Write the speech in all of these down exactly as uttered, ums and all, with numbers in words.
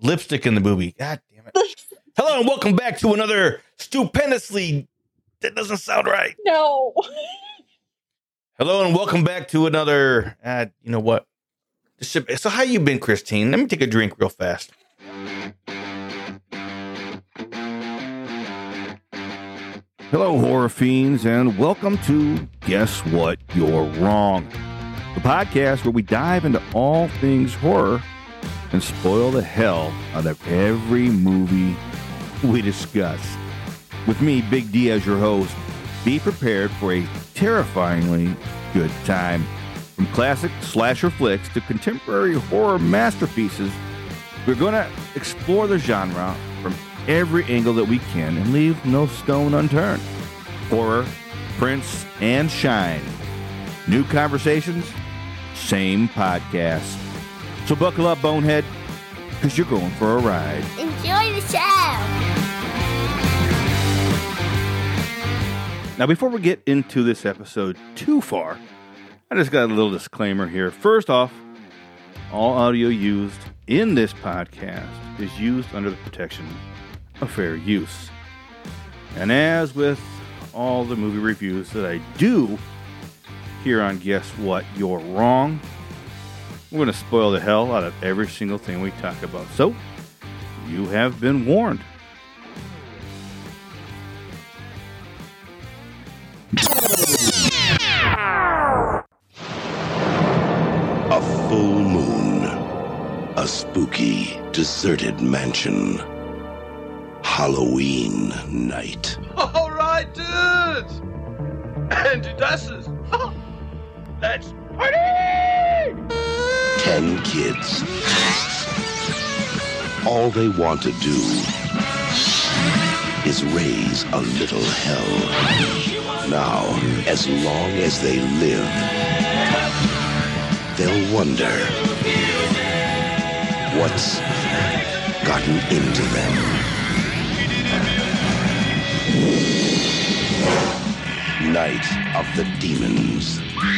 lipstick in the movie. God damn it. Hello and welcome back to another stupendously... That doesn't sound right. No. Hello and welcome back to another... Uh, you know what? So how you been, Christine? Let me take a drink real fast. Hello, horror fiends, and welcome to Guess What? You're Wrong. The podcast where we dive into all things horror and spoil the hell out of every movie we discuss. With me, Big D, as your host, be prepared for a terrifyingly good time. From classic slasher flicks to contemporary horror masterpieces, we're going to explore the genre from every angle that we can and leave no stone unturned. Horror, prints, and shine. New conversations, same podcast. So buckle up, Bonehead, because you're going for a ride. Enjoy the show. Now, before we get into this episode too far, I just got a little disclaimer here. First off, all audio used in this podcast is used under the protection of fair use. And as with all the movie reviews that I do here on Guess What? You're Wrong, we're going to spoil the hell out of every single thing we talk about. So, you have been warned. A full moon. A spooky, deserted mansion. Halloween night. All right, dudes! And Dudusses! Let's party! Ten kids. All they want to do is raise a little hell. Now, as long as they live, they'll wonder what's gotten into them. Night of the Demons.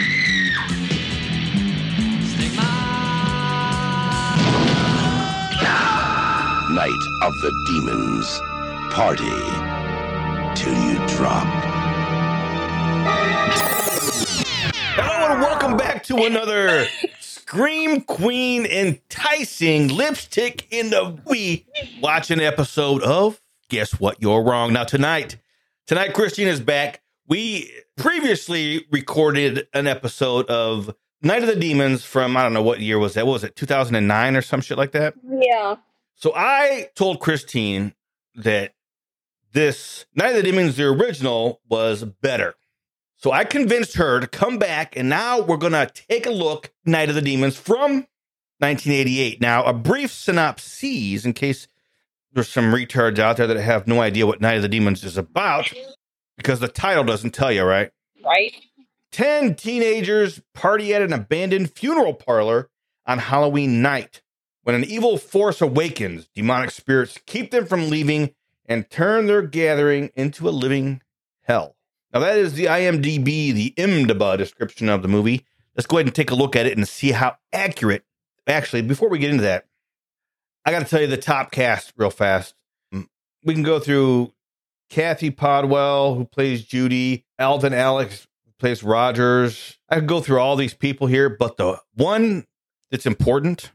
Night of the Demons. Party till you drop. Hello and welcome back to another Scream Queen enticing lipstick in the movie watching episode of Guess What? You're Wrong. Now tonight, tonight Christine is back. We previously recorded an episode of Night of the Demons from, I don't know what year was that. What was it, two thousand nine or some shit like that? Yeah. So I told Christine that this Night of the Demons, the original, was better. So I convinced her to come back, and now we're going to take a look at Night of the Demons from nineteen eighty-eight. Now, a brief synopsis, in case there's some retards out there that have no idea what Night of the Demons is about, because the title doesn't tell you, right? Right. Ten teenagers party at an abandoned funeral parlor on Halloween night. When an evil force awakens, demonic spirits keep them from leaving and turn their gathering into a living hell. Now, that is the I M D B, the I M D B description of the movie. Let's go ahead and take a look at it and see how accurate. Actually, before we get into that, I got to tell you the top cast real fast. We can go through Kathy Podwell, who plays Judy, Alvin Alex, who plays Rogers. I could go through all these people here, but the one that's important,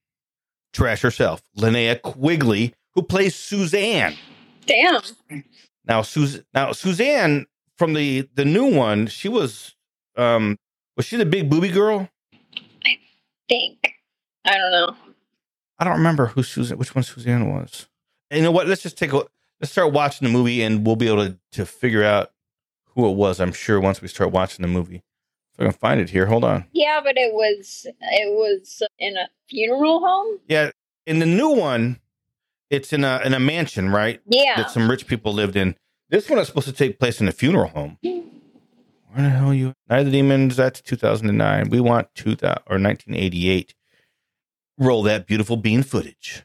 trash herself, Linnea Quigley, who plays Suzanne. Damn. Now, Sus- now Suzanne from the, the new one, she was, um, was she the big booby girl? I think. I don't know. I don't remember who Suzanne, which one Suzanne was. And you know what? Let's just take a, let's start watching the movie and we'll be able to, to figure out who it was, I'm sure, once we start watching the movie. If I can find it here, hold on. Yeah, but it was, it was in a funeral home? Yeah, in the new one, it's in a in a mansion, right? Yeah. That some rich people lived in. This one is supposed to take place in a funeral home. Where the hell are you? Night of the Demons, that's two thousand nine. We want two thousand or nineteen eighty-eight. Roll that beautiful bean footage.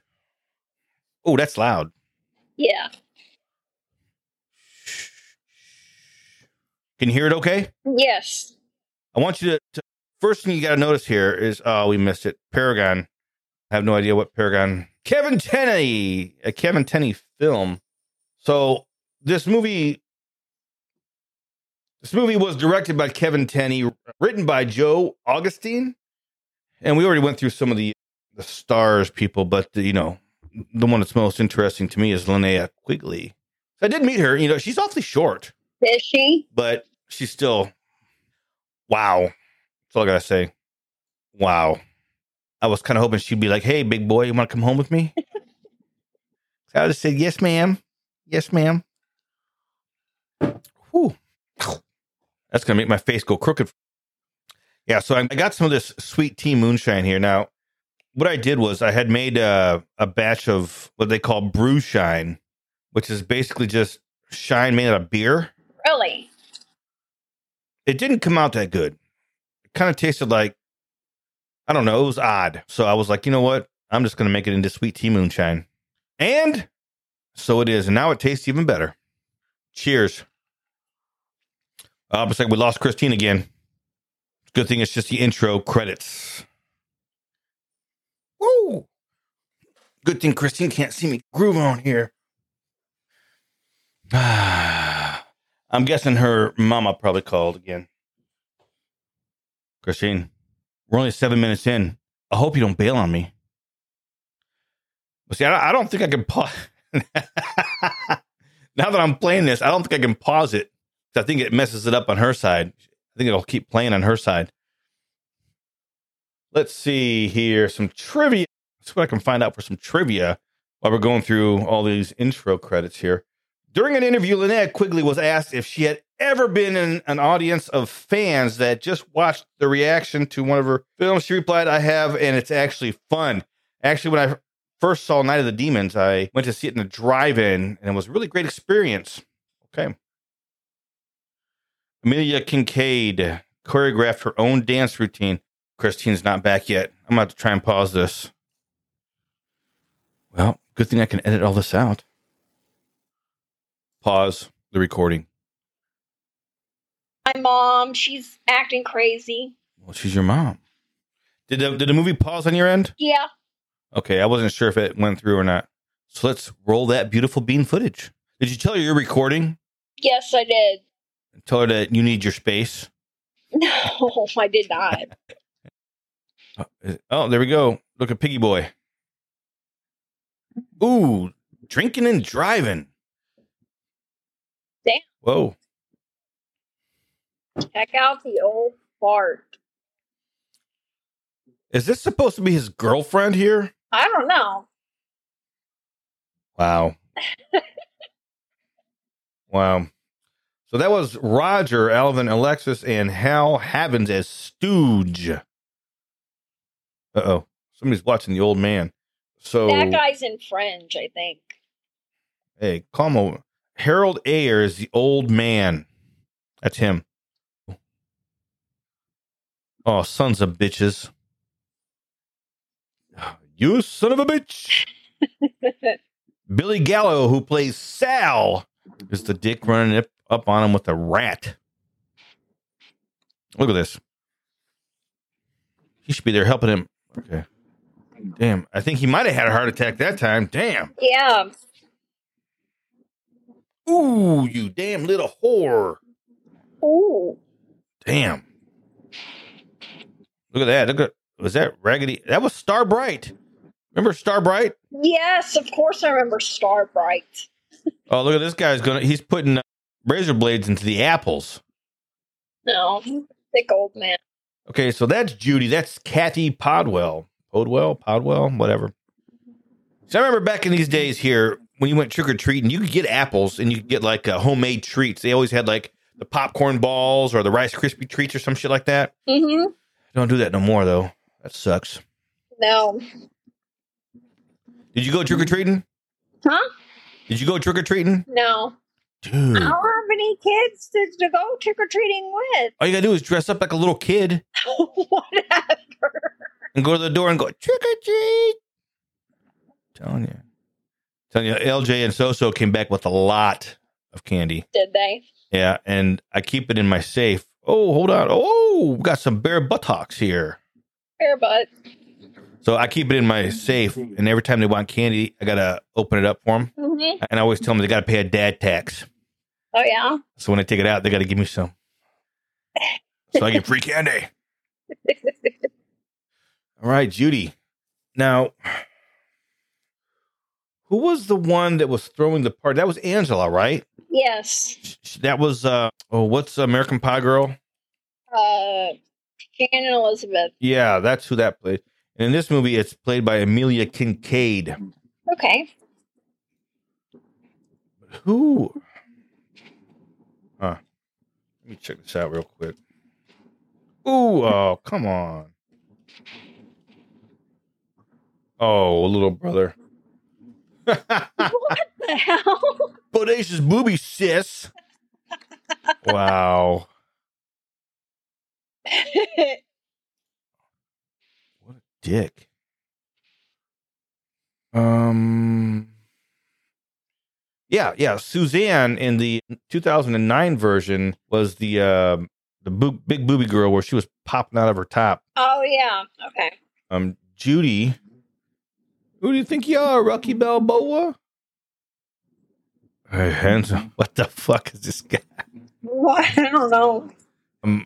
Oh, that's loud. Yeah. Can you hear it okay? Yes. I want you to, to first thing you got to notice here is, oh, we missed it. Paragon. I have no idea what Paragon Kevin Tenney, a Kevin Tenney film. So this movie, this movie was directed by Kevin Tenney, written by Joe Augustine. And we already went through some of the, the stars people, but the, you know, the one that's most interesting to me is Linnea Quigley. I did meet her. You know, she's awfully short. Is she? But she's still, wow. That's all I got to say. Wow. I was kind of hoping she'd be like, hey, big boy, you want to come home with me? I would have said, yes, ma'am. Yes, ma'am. Whew. That's going to make my face go crooked. Yeah, so I got some of this sweet tea moonshine here. Now, what I did was I had made a, a batch of what they call brew shine, which is basically just shine made out of beer. Really? It didn't come out that good. It kind of tasted like, I don't know, it was odd. So I was like, you know what? I'm just going to make it into sweet tea moonshine. And so it is. And now it tastes even better. Cheers. Uh, looks like we lost Christine again. Good thing it's just the intro credits. Woo! Good thing Christine can't see me groove on here. I'm guessing her mama probably called again. Christine, we're only seven minutes in. I hope you don't bail on me. But see, I don't think I can pause. Now that I'm playing this, I don't think I can pause it. I think it messes it up on her side. I think it'll keep playing on her side. Let's see here. Some trivia. Let's see what I can find out for some trivia while we're going through all these intro credits here. During an interview, Linnea Quigley was asked if she had ever been in an audience of fans that just watched the reaction to one of her films. She replied, I have, and it's actually fun. Actually, when I first saw Night of the Demons, I went to see it in a drive-in, and it was a really great experience. Okay. Amelia Kincaid choreographed her own dance routine. Christine's not back yet. I'm going to have to try and pause this. Well, good thing I can edit all this out. Pause the recording. My mom, she's acting crazy. Well, she's your mom. Did the, did the movie pause on your end? Yeah. Okay, I wasn't sure if it went through or not. So let's roll that beautiful bean footage. Did you tell her you're recording? Yes, I did. Tell her that you need your space? No, I did not. Oh, there we go. Look at Piggy Boy. Ooh, drinking and driving. Damn. Whoa. Check out the old fart. Is this supposed to be his girlfriend here? I don't know. Wow. Wow. So that was Roger, Alvin, Alexis, and Hal Havens as Stooge. Uh-oh. Somebody's watching the old man. So that guy's in Fringe, I think. Hey, calm over. Harold Ayer is the old man. That's him. Oh, sons of bitches. You son of a bitch. Billy Gallo, who plays Sal, is the dick running up, up on him with a rat. Look at this. He should be there helping him. Okay. Damn. I think he might have had a heart attack that time. Damn. Yeah. Ooh, you damn little whore. Ooh. Damn. Look at that. Look at, was that Raggedy? That was Star Bright. Remember Star Bright? Yes, of course I remember Star Bright. Oh, look at this guy's gonna, he's putting uh, razor blades into the apples. No, thick old man. Okay, so that's Judy. That's Kathy Podwell. Podwell? Podwell? Whatever. So I remember back in these days here, when you went trick-or-treating, you could get apples and you could get like uh, homemade treats. They always had like the popcorn balls or the Rice Krispie treats or some shit like that. Mm-hmm. Don't do that no more, though. That sucks. No. Did you go trick-or-treating? Huh? Did you go trick-or-treating? No. Dude. I don't have any kids to, to go trick-or-treating with. All you gotta do is dress up like a little kid. Whatever. And go to the door and go, trick-or-treat. Telling you. Telling you, L J and So-So came back with a lot of candy. Did they? Yeah, and I keep it in my safe. Oh, hold on. Oh, we got some bare buttocks here. Bare butt. So I keep it in my safe, and every time they want candy, I got to open it up for them. Mm-hmm. And I always tell them they got to pay a dad tax. Oh, yeah? So when they take it out, they got to give me some. So I get free candy. All right, Judy. Now, who was the one that was throwing the party? That was Angela, right? Yes. That was, uh, oh, what's American Pie Girl? Uh, Shannon Elizabeth. Yeah, that's who that played. And in this movie, it's played by Amelia Kincaid. Okay. Who? Huh. Let me check this out real quick. Ooh, oh, come on. Oh, little brother. What the hell? Bodacious booby, sis. Wow. What a dick. Um. Yeah, yeah. Suzanne in the two thousand nine version was the uh, the bo- big booby girl where she was popping out of her top. Oh, yeah. Okay. Um, Judy. Who do you think you are, Rocky Balboa? Hey, handsome. What the fuck is this guy? What? I don't know. Um.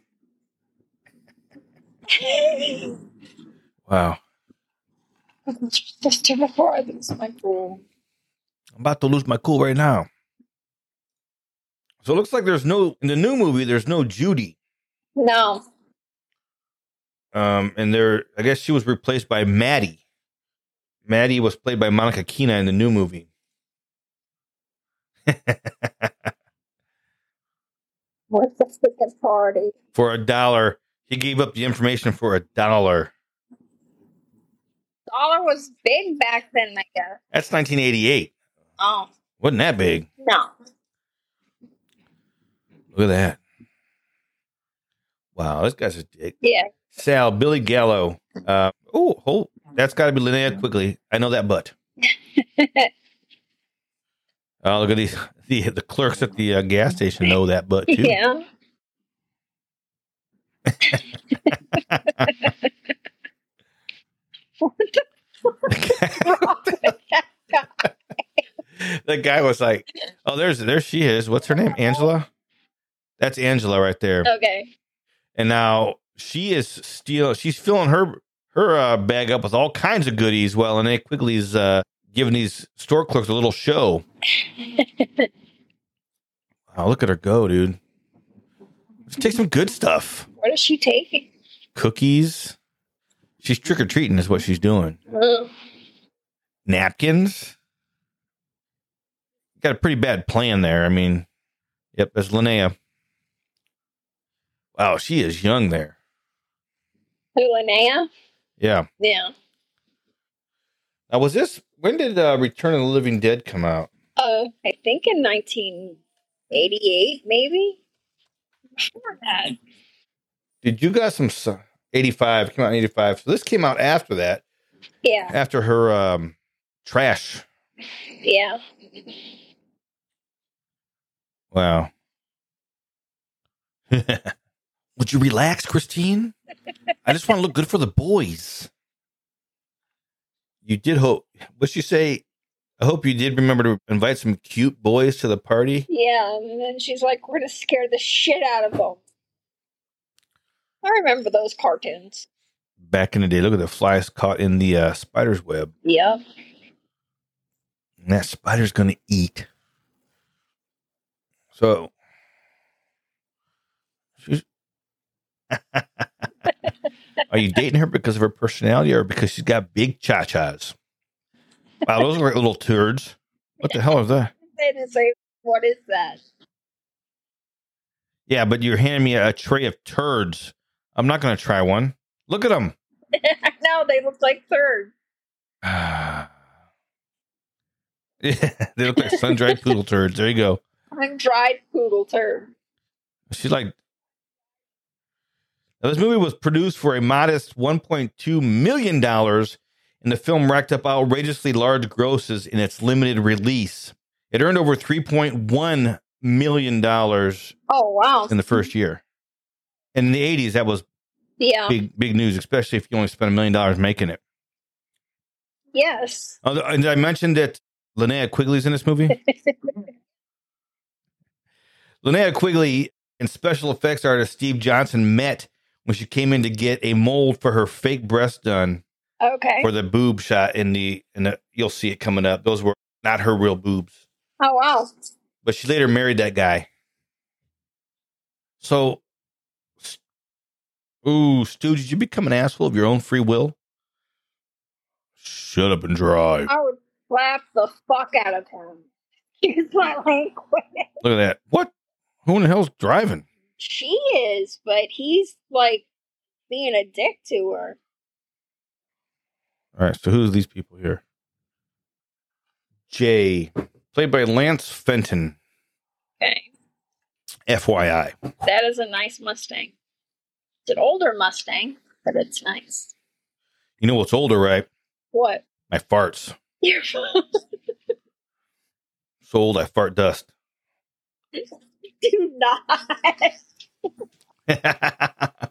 Wow. Just before I lose my cool. I'm about to lose my cool right now. So it looks like there's no, in the new movie, there's no Judy. No. Um, and there, I guess she was replaced by Maddie. Maddie was played by Monica Keena in the new movie. What's the freaking party? For a dollar. He gave up the information for a dollar. Dollar was big back then, I guess. That's nineteen eighty-eight. Oh. Wasn't that big? No. Look at that. Wow, this guy's a dick. Yeah. Sal, Billy Gallo. Uh, oh, oh, that's got to be Linnea Quigley. I know that butt. Oh, look at these. The, the clerks at the uh, gas station know that butt, too. Yeah. What the fuck is that guy? The guy was like, oh, there's there she is. What's her name? Angela? That's Angela right there. Okay. And now she is steal. She's filling her her uh, bag up with all kinds of goodies. Well, Linnea Quigley's uh, giving these store clerks a little show. Wow, look at her go, dude. Let's take some good stuff. What is she taking? Cookies. She's trick-or-treating is what she's doing. Ugh. Napkins. Got a pretty bad plan there. I mean, yep, there's Linnea. Wow, she is young there. Who, Linnea? Yeah. Yeah. Now, was this, when did uh, Return of the Living Dead come out? Uh, I think in nineteen eighty-eight, maybe? Before that. Did you got some, eighty-five, came out in eighty-five. So this came out after that. Yeah. After her um, trash. Yeah. Wow. Would you relax, Christine? I just want to look good for the boys. You did hope. What'd she say? I hope you did remember to invite some cute boys to the party. Yeah, and then she's like, we're going to scare the shit out of them. I remember those cartoons. Back in the day, look at the flies caught in the uh, spider's web. Yeah. And that spider's going to eat. So, she's... Are you dating her because of her personality or because she's got big cha-chas? Wow, those are like little turds. What the hell is that? They didn't say, what is that? Yeah, but you're handing me a tray of turds. I'm not going to try one. Look at them. No, they look like third. Yeah, they look like sun-dried poodle turds. There you go. I'm dried poodle turd. She's like... Now, this movie was produced for a modest one point two million dollars, and the film racked up outrageously large grosses in its limited release. It earned over three point one million dollars Oh, wow. in the first year. And in the eighties, that was Yeah. big, big news, especially if you only spent a million dollars making it. Yes. Oh, and I mentioned that Linnea Quigley's in this movie. Linnea Quigley and special effects artist Steve Johnson met when she came in to get a mold for her fake breast done. Okay. For the boob shot in the, in the, you'll see it coming up. Those were not her real boobs. Oh, wow. But she later married that guy. So, ooh, Stu, did you become an asshole of your own free will? Shut up and drive. I would slap the fuck out of him. Use my language. Look at that. What? Who in the hell's driving? She is, but he's like being a dick to her. All right, so who's these people here? Jay, played by Lance Fenton. Okay. F Y I. That is a nice Mustang. It's an older Mustang, but it's nice. You know what's older, right? What? My farts. You're So old, I fart dust. Do not.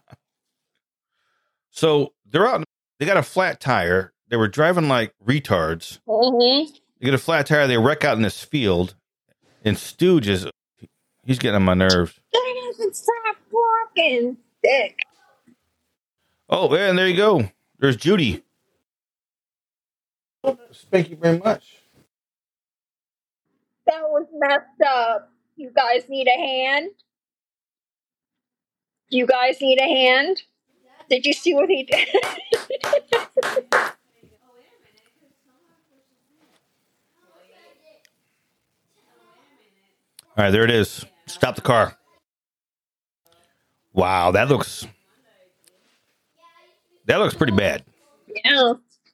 So they're out. They got a flat tire. They were driving like retards. Mm-hmm. They get a flat tire. They wreck out in this field. And Stu just, he's getting on my nerves. That doesn't stop walking, dick. Oh, yeah, and there you go. There's Judy. Thank you very much. That was messed up. You guys need a hand? You guys need a hand? Did you see what he did? All right, there it is. Stop the car. Wow, that looks that looks pretty bad. Yeah.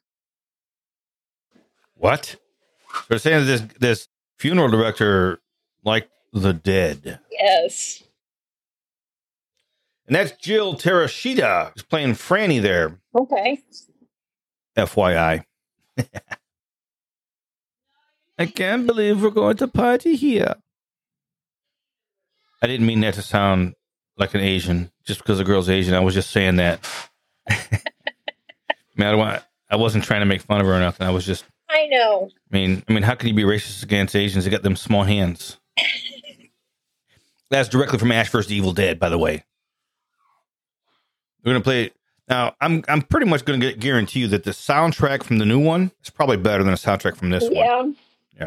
What? So they're saying that this this funeral director liked the dead. Yes. And that's Jill Terashita, who's playing Franny there. Okay. F Y I. I can't believe we're going to party here. I didn't mean that to sound like an Asian, just because the girl's Asian. I was just saying that. I mean, I don't want. I wasn't trying to make fun of her or nothing. I was just. I know. I mean, I mean, how can you be racist against Asians? They got them small hands. That's directly from Ash versus Evil Dead, by the way. We're gonna play it now. I'm I'm pretty much gonna get, guarantee you that the soundtrack from the new one is probably better than the soundtrack from this Yeah. one. Yeah.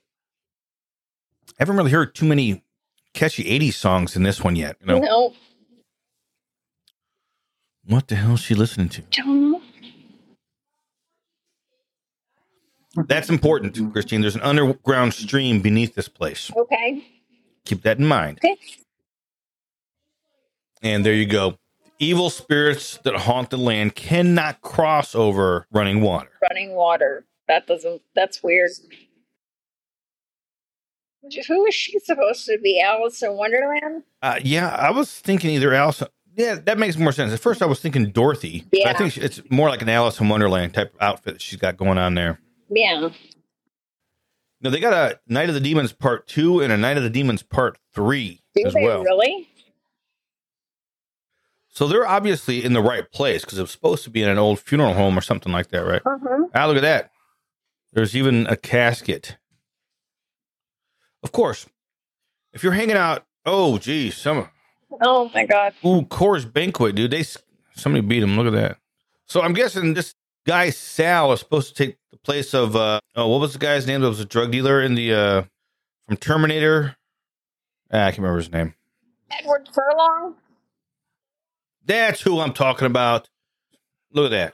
I haven't really heard too many catchy eighties songs in this one yet. You know. No. What the hell is she listening to? Don't know. That's important, Christine. There's an underground stream beneath this place. Okay. Keep that in mind. Okay. And there you go. Evil spirits that haunt the land cannot cross over running water. Running water. That doesn't. That's weird. Who is she supposed to be? Alice in Wonderland? Uh, yeah, I was thinking either Alice. Yeah, that makes more sense. At first, I was thinking Dorothy. But Yeah. I think it's more like an Alice in Wonderland type of outfit that she's got going on there. Yeah. Now, they got a Night of the Demons Part two and a Night of the Demons Part three Do as they well. really? So they're obviously in the right place because it's supposed to be in an old funeral home or something like that, right? Uh-huh. Ah, look at that. There's even a casket. Of course, if you're hanging out, oh, geez, some, Oh, my God. ooh, Coors Banquet, dude. They somebody beat him. Look at that. So I'm guessing this guy Sal is supposed to take the place of uh, oh, what was the guy's name? That was a drug dealer in the uh, from Terminator. Ah, I can't remember his name. Edward Furlong? That's who I'm talking about. Look at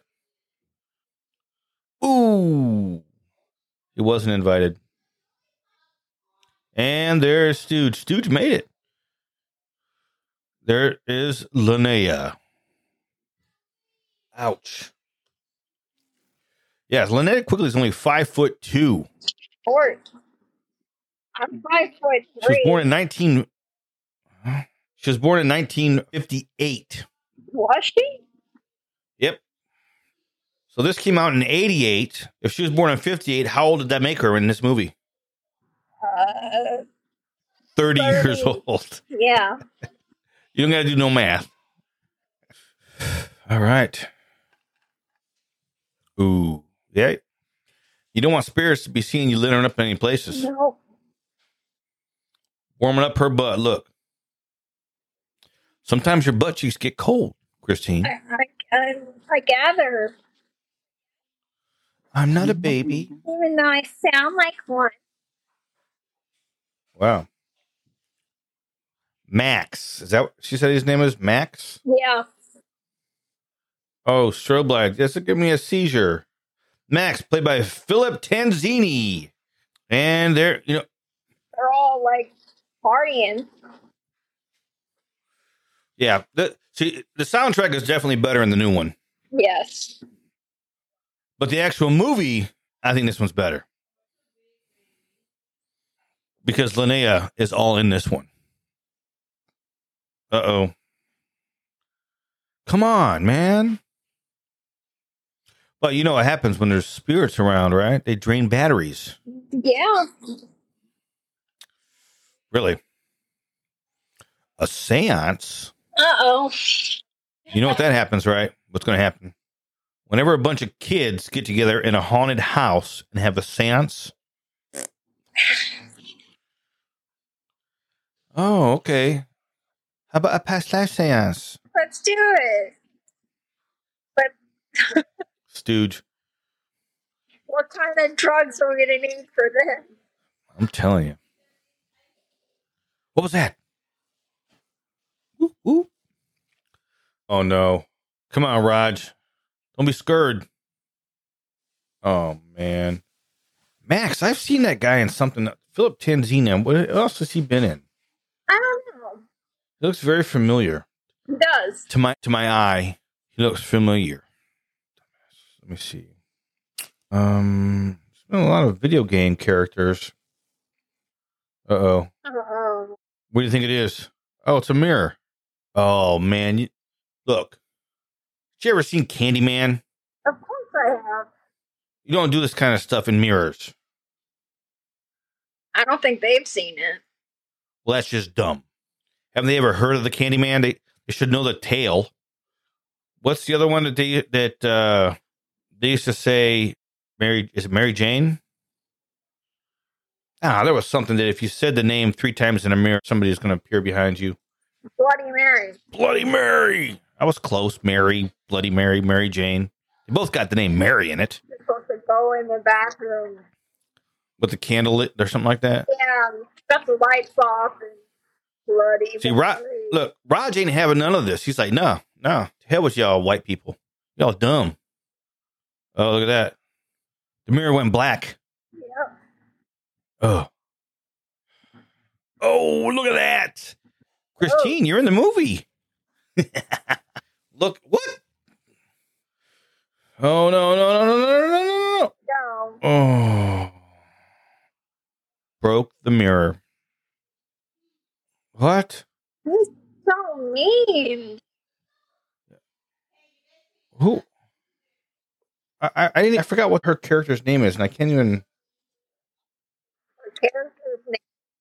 that. Ooh, he wasn't invited. And there's Stooge. Stooge made it. There is Linnea. Ouch. Yes, Linnea Quigley is only five foot two. Short. I'm five foot She was three. born in nineteen. She was born in nineteen fifty-eight. Was she? Yep. So this came out in eighty-eight. If she was born in fifty-eight, how old did that make her in this movie? Uh, thirty, thirty. years old. Yeah. You don't got to do no math. All right. Ooh. Yeah. You don't want spirits to be seeing you littering up in any places. No. Warming up her butt. Look. Sometimes your butt cheeks get cold, Christine. I, I, I, I gather. I'm not a baby. Even though I sound like one. Wow. Max. Is that what she said his name is? Max? Yeah. Oh, strobe light. Yes, it gave me a seizure. Max, played by Philip Tanzini. And they're, you know. They're all like partying. Yeah. The, see, the soundtrack is definitely better in the new one. Yes. But the actual movie, I think this one's better. Because Linnea is all in this one. Uh-oh. Come on, man. But you know what happens when there's spirits around, right? They drain batteries. Yeah. Really? A seance? Uh-oh. You know what that happens, right? What's going to happen? Whenever a bunch of kids get together in a haunted house and have a seance. Oh, okay. How about a past life seance? Let's do it. But Stooge. what kind of drugs are we going to need for this? I'm telling you. What was that? Ooh, ooh. Oh, no. Come on, Raj. Don't be scared. Oh, man. Max, I've seen that guy in something. Philip Tanzini. What else has he been in? I don't know. He looks very familiar. He does. To my to my eye, he looks familiar. Let me see. Um, there's been a lot of video game characters. Uh-oh. Uh-oh. What do you think it is? Oh, it's a mirror. Oh, man. You, look. Did you ever seen Candyman? Of course I have. You don't do this kind of stuff in mirrors. I don't think they've seen it. Well, that's just dumb. Haven't they ever heard of the Candyman? They, they should know the tale. What's the other one that they that uh, they used to say? Mary is it Mary Jane? Ah, there was something that if you said the name three times in a mirror, somebody is going to appear behind you. Bloody Mary. Bloody Mary. I was close. Mary, Bloody Mary, Mary Jane. They both got the name Mary in it. You're supposed to go in the bathroom. With the candle lit or something like that. Yeah, shut the lights off and bloody See, Ra- Mary. look, Raj ain't having none of this. He's like, no, no. To hell with y'all white people. Y'all dumb. Oh, look at that. The mirror went black. Yep. Oh. Oh, look at that. Christine, Oh. you're in the movie. Look, what? Oh, no, no, no, no, no, no, no, No. no. Oh. Broke the mirror. What? He's so mean. Who? I, I, I didn't. I forgot what her character's name is, and I can't even. Her character's name.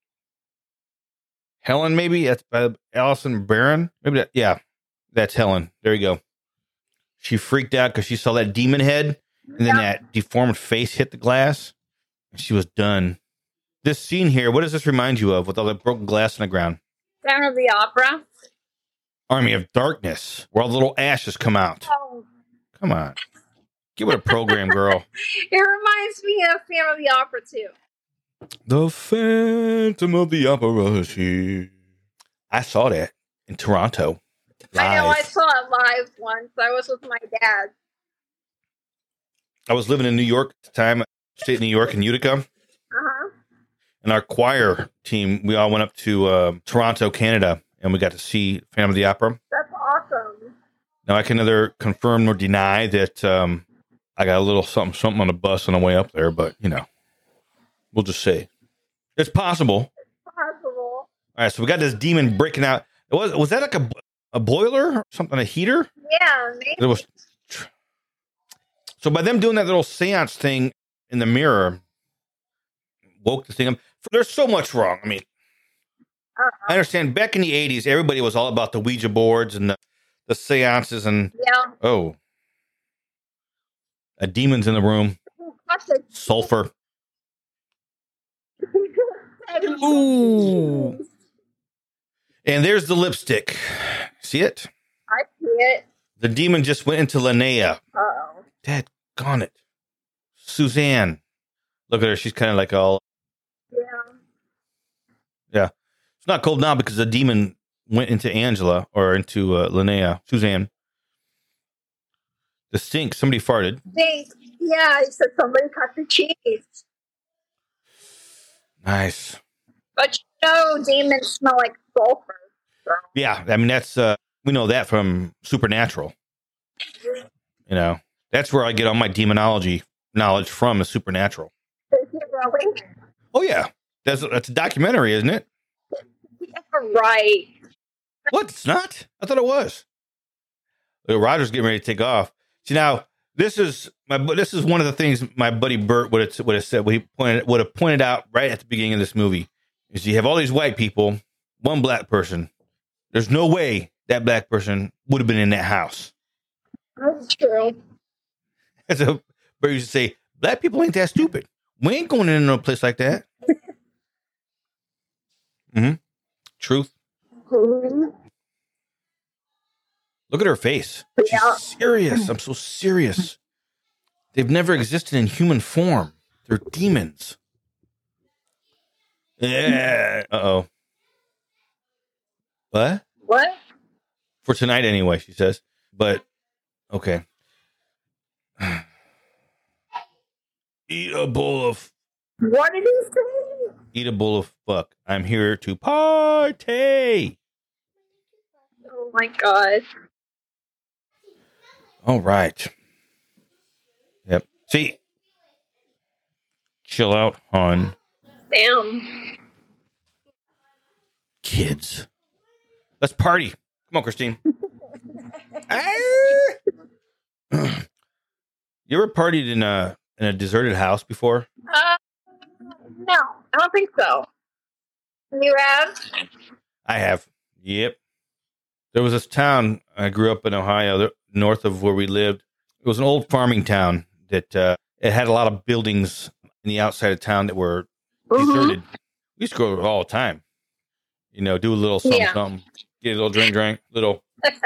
Helen, maybe that's by Allison Barron. Maybe that. Yeah, that's Helen. There you go. She freaked out because she saw that demon head, and then Yep. that deformed face hit the glass, and she was done. This scene here, what does this remind you of with all the broken glass on the ground? Sound of the Opera. Army of Darkness, where all the little ashes come out. Oh, Come on. Get with a program, girl. it reminds me of Phantom of the Opera too. The Phantom of the Opera is here. I saw that in Toronto. I know I live. saw it live once. I was with my dad. I was living in New York at the time, state of New York in Utica. Uh-huh. And our choir team, we all went up to uh, Toronto, Canada, and we got to see Phantom of the Opera. That's awesome. Now, I can neither confirm nor deny that um, I got a little something something on the bus on the way up there, but, you know, we'll just say it's possible. Possible. All right, so we got this demon breaking out. It was was that like a, a boiler or something, a heater? Yeah, maybe. It was. So by them doing that little seance thing in the mirror, woke the thing up. There's so much wrong. I mean, Uh-huh. I understand back in the eighties, everybody was all about the Ouija boards and the, the seances and, Yeah. oh, a demon's in the room. Oh, Sulfur. Ooh. And there's the lipstick. See it? I see it. The demon just went into Linnea. Uh-oh. Dad, gone it. Suzanne. Look at her. She's kind of like all. Yeah. Yeah. It's not cold now because the demon went into Angela or into uh, Linnea. Suzanne. The stink. Somebody farted. They, yeah, he said somebody cut the cheese. Nice. But you know, demons smell like sulfur. So. Yeah. I mean, that's, uh, we know that from Supernatural. You know, that's where I get all my demonology knowledge from, is Supernatural. Is it really? Oh, yeah. That's, that's a documentary, isn't it? Yeah, right. What? It's not? I thought it was. Roger's getting ready to take off. See, now, this is my this is one of the things my buddy Bert would have, would have said, what he pointed, would have pointed out right at the beginning of this movie, is you have all these white people, one black person. There's no way that black person would have been in that house. That's true. So Bert used to say, black people ain't that stupid. We ain't going into a place like that. Mm-hmm. Truth. Mm-hmm. Look at her face. She's Yeah. serious. I'm so serious. They've never existed in human form. They're demons. Yeah. Uh-oh. What? What? For tonight anyway, she says. But, okay. Eat a bowl of... What did he say? Eat a bowl of fuck. I'm here to party. Oh my god. All right. Yep. See? Chill out, hon. Damn. Kids. Let's party. Come on, Christine. You ever partied in a in a deserted house before? Uh, no, I don't think so. You have? I have. Yep. There was this town, I grew up in Ohio, north of where we lived. It was an old farming town that uh, it had a lot of buildings in the outside of town that were Mm-hmm. deserted. We used to go all the time. You know, do a little something, Yeah. something, get a little drink, drink, little.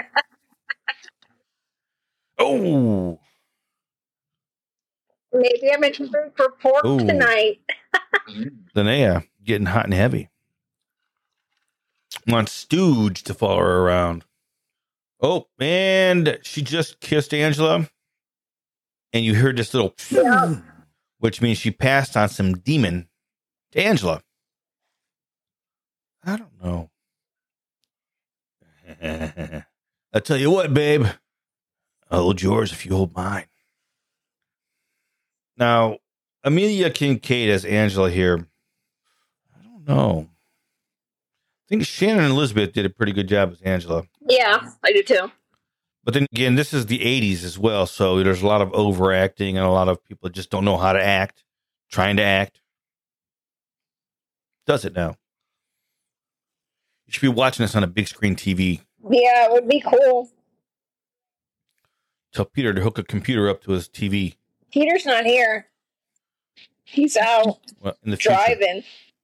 Oh, Maybe I'm in the mood for pork Ooh. tonight. Linnea getting hot and heavy. Want Stooge to follow her around. Oh, and she just kissed Angela. And you heard this little, Yeah. which means she passed on some demon to Angela. I don't know. I tell you what, babe. I'll hold yours if you hold mine. Now, Amelia Kincaid as Angela here. I don't know. I think Shannon and Elizabeth did a pretty good job as Angela. Yeah, I do too. But then again, this is the eighties as well, so there's a lot of overacting and a lot of people just don't know how to act, trying to act. Does it now? You should be watching this on a big screen T V. Yeah, it would be cool. Tell Peter to hook a computer up to his T V. Peter's not here. He's out Well, in the future. driving.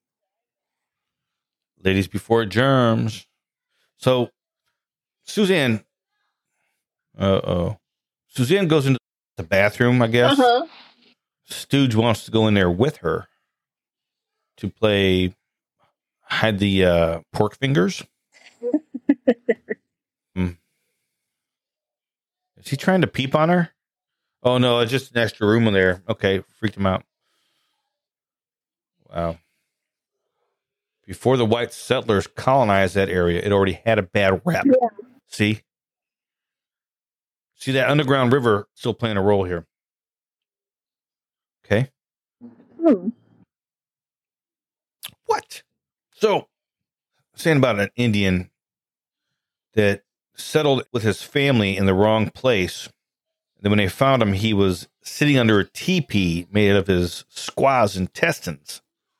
Ladies before germs. So, Suzanne. Uh-oh. Suzanne goes into the bathroom, I guess. Uh-huh. Stooge wants to go in there with her to play hide the uh, pork fingers. Hmm. Is he trying to peep on her? Oh, no, it's just an extra room in there. Okay, freaked him out. Wow. Before the white settlers colonized that area, it already had a bad rap. Yeah. See? See that underground river still playing a role here. Okay. Hmm. What? So, saying about an Indian that settled with his family in the wrong place. Then when they found him, he was sitting under a teepee made of his squaw's intestines.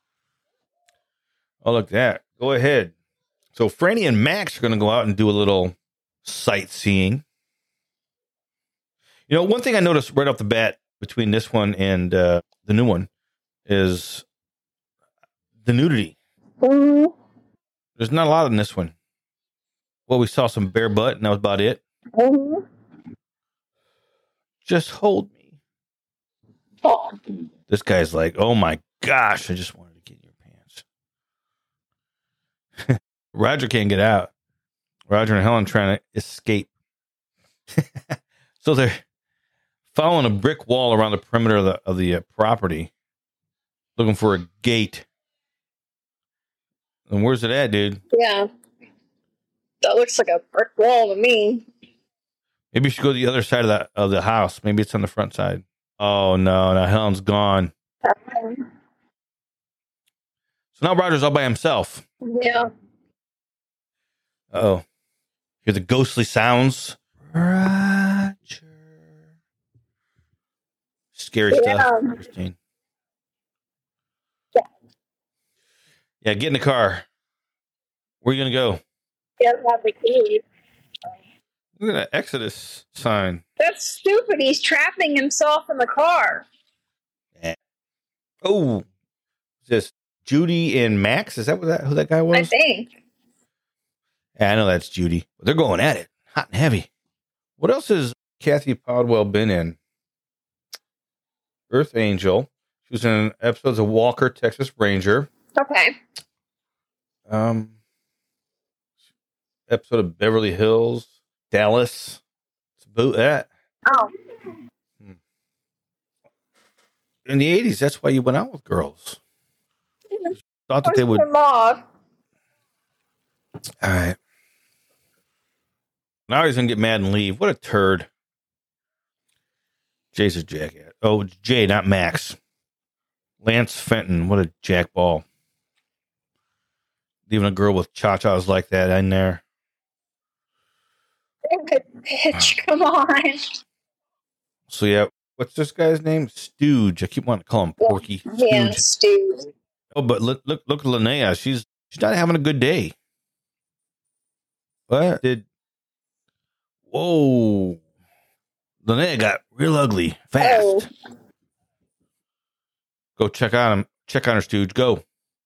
Oh, look at that. Go ahead. So Franny and Max are going to go out and do a little sightseeing. You know, one thing I noticed right off the bat between this one and uh, the new one is the nudity. Mm-hmm. There's not a lot in this one. Well, we saw some bare butt, and that was about it. Mm-hmm. Just hold me. Oh. This guy's like, oh my gosh, I just wanted to get in your pants. Roger can't get out. Roger and Helen trying to escape. So they're following a brick wall around the perimeter of the, of the uh, property, looking for a gate. And where's it at, dude? Yeah. That looks like a brick wall to me. Maybe you should go to the other side of the of the house. Maybe it's on the front side. Oh no, now Helen's gone. Um, So now Roger's all by himself. yeah. Uh-oh. Hear the ghostly sounds. Roger. Scary Yeah. stuff, Christine. Yeah. Yeah, get in the car. Where are you going to go? He doesn't have the key. Look at that Exodus sign. That's stupid. He's trapping himself in the car. Oh, is this Judy and Max? Is that what that who that guy was? I think. Yeah, I know that's Judy. But they're going at it, hot and heavy. What else has Kathy Podwell been in? Earth Angel. She was in episodes of Walker, Texas Ranger. Okay. Um, episode of Beverly Hills, Dallas. It's about that. Oh. In the eighties, that's why you went out with girls. Thought that they would. All All right. Now he's going to get mad and leave. What a turd. Jay's a jackass. Oh, Jay, not Max. Lance Fenton. What a jackball. Leaving a girl with cha-chas like that in there. Bitch, come on. So, yeah. What's this guy's name? Stooge. I keep wanting to call him Porky. Yeah, Stooge. Stu. Oh, but look, look, look at Linnea. She's she's not having a good day. What did? Whoa, Linnea got real ugly fast. Oh. Go check on him. Check on her, Stooge. Go.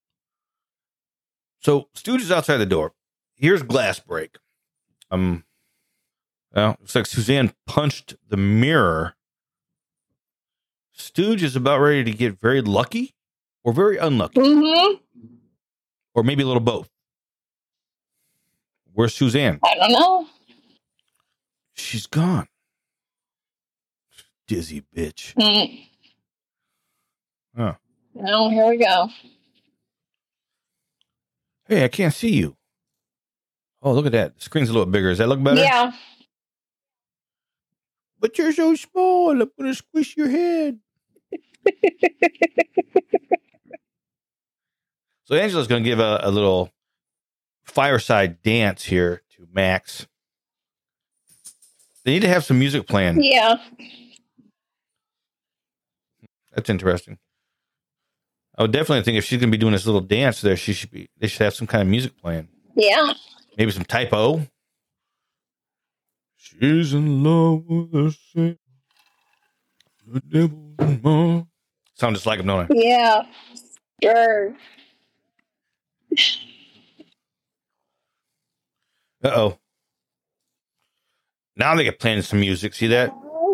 So Stooge is outside the door. Here's glass break. Um, well, looks like Suzanne punched the mirror. Stooge is about ready to get very lucky or very unlucky. Mm-hmm. Or maybe a little both. Where's Suzanne? I don't know. She's gone. Dizzy bitch. Mm. Huh. No, here we go. Hey, I can't see you. Oh, look at that. The screen's a little bigger. Does that look better? Yeah. But you're so small. I'm going to squish your head. So Angela's going to give a, a little fireside dance here to Max. They need to have some music playing. Yeah. That's interesting. I would definitely think if she's going to be doing this little dance there, she should be. They should have some kind of music playing. Yeah. Maybe some typo. She's in love with the same. The devil's mom. Sound just like him, don't I? Yeah. Sure. Uh oh. Now they get playing some music. See that?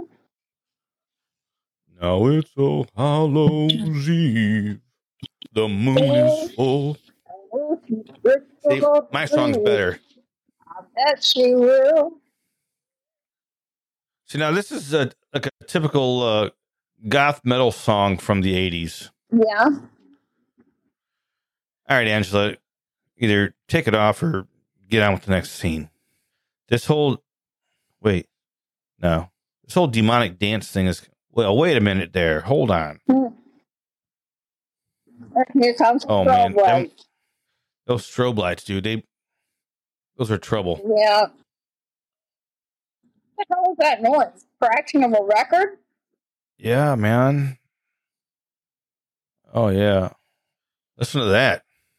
Now it's All Hallows Eve. The moon is full. See, my song's better. I bet she will. See, now this is a like a typical uh, goth metal song from the eighties. Yeah. All right, Angela, either take it off or get on with the next scene. This whole, wait, no, this whole demonic dance thing is, well, wait a minute there. Hold on. Here comes Oh, the man. strobe light. Them- those strobe lights, dude, they, those are trouble. Yeah. What the hell is that noise? Cracking of a record? Yeah, man. Oh, yeah. Listen to that.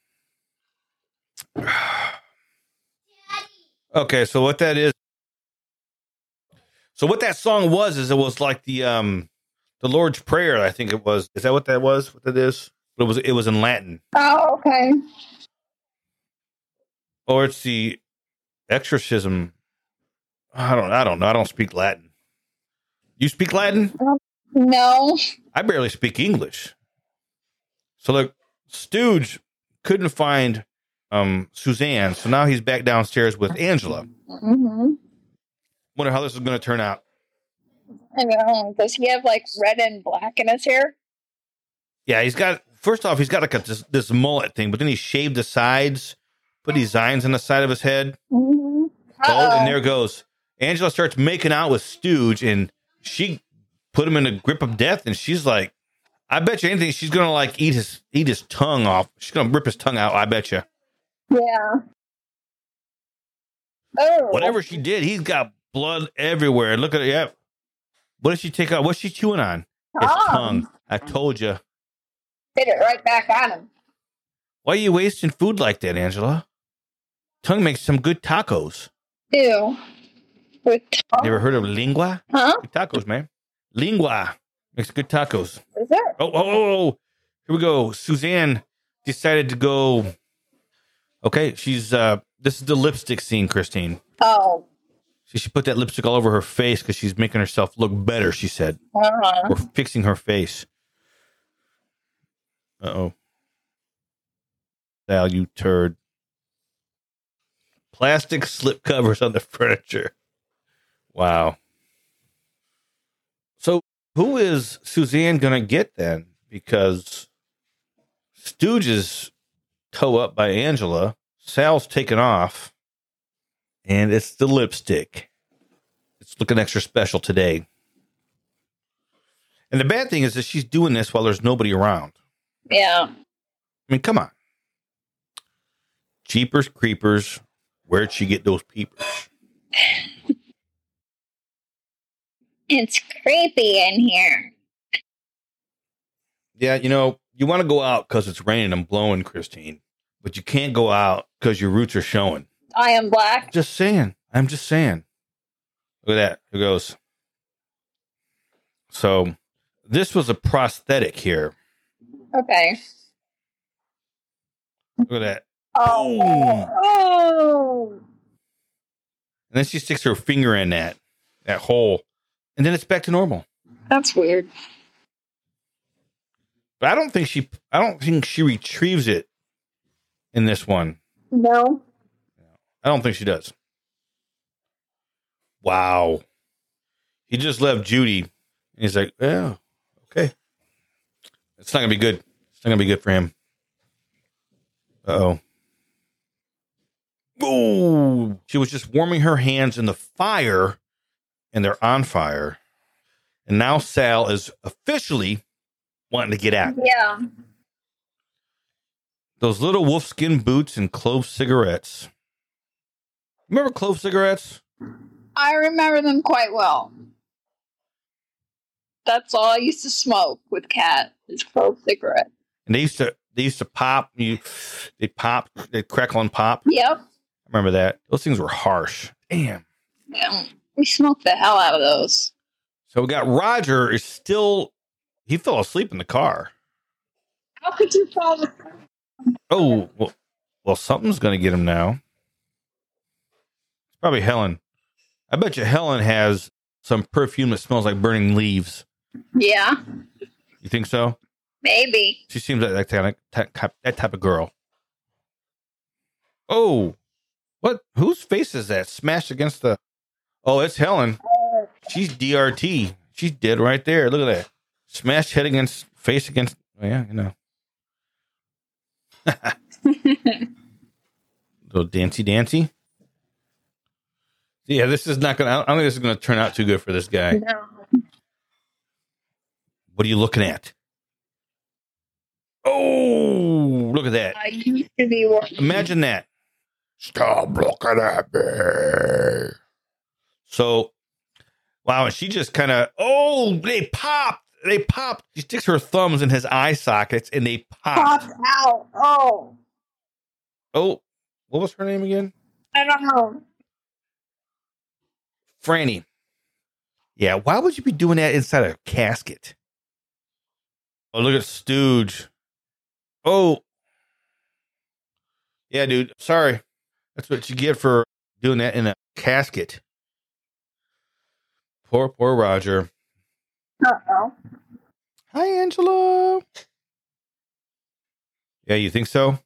Okay, so what that is, so what that song was, is it was like the, um, the Lord's Prayer, I think it was. Is that what that was? What that is? But it was it was in Latin. Oh, okay. Or it's the exorcism. I don't I don't know. I don't speak Latin. You speak Latin? No. I barely speak English. So look, Stooge couldn't find um, Suzanne, so now he's back downstairs with Angela. Mm-hmm. Wonder how this is going to turn out. I know. Does he have like red and black in his hair? Yeah, he's got, first off, he's got like a, this, this mullet thing, but then he shaved the sides, put designs on the side of his head. Mm-hmm. Oh, and there goes. Angela starts making out with Stooge, and she put him in a grip of death, and she's like, I bet you anything, she's going to like eat his eat his tongue off. She's going to rip his tongue out, I bet you. Yeah. Oh. Whatever she did, he's got blood everywhere. Look at it. Yeah. What did she take out? What's she chewing on? His Oh. tongue. I told you. Hit it right back on him. Why are you wasting food like that, Angela? Tongue makes some good tacos. Ew. With tongue? Never heard of lingua? Huh? Good tacos, man. Lingua makes good tacos. Is there? Oh, oh, oh, oh. Here we go. Suzanne decided to go. Okay, she's, uh, this is the lipstick scene, Christine. Oh. She should put that lipstick all over her face because she's making herself look better, she said. Uh-huh. Or fixing her face. Uh-oh. Sal, you turd. Plastic slip covers on the furniture. Wow. So who is Suzanne going to get then? Because Stooge is toe up by Angela. Sal's taken off. And it's the lipstick. It's looking extra special today. And the bad thing is that she's doing this while there's nobody around. Yeah. I mean, come on. Jeepers creepers. Where'd she get those peepers? It's creepy in here. Yeah, you know, you want to go out because it's raining and blowing, Christine. But you can't go out because your roots are showing. I am black. Just saying. I'm just saying. Look at that. Here goes. So this was a prosthetic here. Okay. Look at that. Oh. Boom. Oh. And then she sticks her finger in that, that hole. And then it's back to normal. That's weird. But I don't think she I don't think she retrieves it in this one. No. I don't think she does. Wow. He just left Judy. And he's like, yeah, okay. It's not going to be good. It's not going to be good for him. Uh-oh. Ooh. She was just warming her hands in the fire, and they're on fire. And now Sal is officially wanting to get at it. Yeah. Those little wolfskin boots and clove cigarettes. Remember clove cigarettes? I remember them quite well. That's all I used to smoke with Kat is clove cigarette. And they used to they used to pop. You they pop, they crackle and pop. Yep. I remember that. Those things were harsh. Damn. Yeah. We smoked the hell out of those. So we got Roger is still he fell asleep in the car. How could you fall asleep? Oh well, well something's gonna get him now. It's probably Helen. I bet you Helen has some perfume that smells like burning leaves. Yeah. You think so? Maybe. She seems like that type, that that type of girl. Oh, what? Whose face is that smashed against the? Oh, it's Helen. She's D R T. She's dead right there. Look at that. Smashed head against face against. Oh, yeah, you know. Little dancy dancy. Yeah, this is not gonna. I don't think this is gonna turn out too good for this guy. No. What are you looking at? Oh, look at that. I used to be working. Imagine that. Stop looking at me. So, wow, and she just kind of, oh, they popped. They popped. She sticks her thumbs in his eye sockets and they pop. Popped out. Oh. Oh, what was her name again? I don't know. Franny. Yeah, why would you be doing that inside a casket? Oh, look at Stooge. Oh. Yeah, dude. Sorry. That's what you get for doing that in a casket. Poor, poor Roger. Uh-oh. Hi, Angela. Yeah, you think so?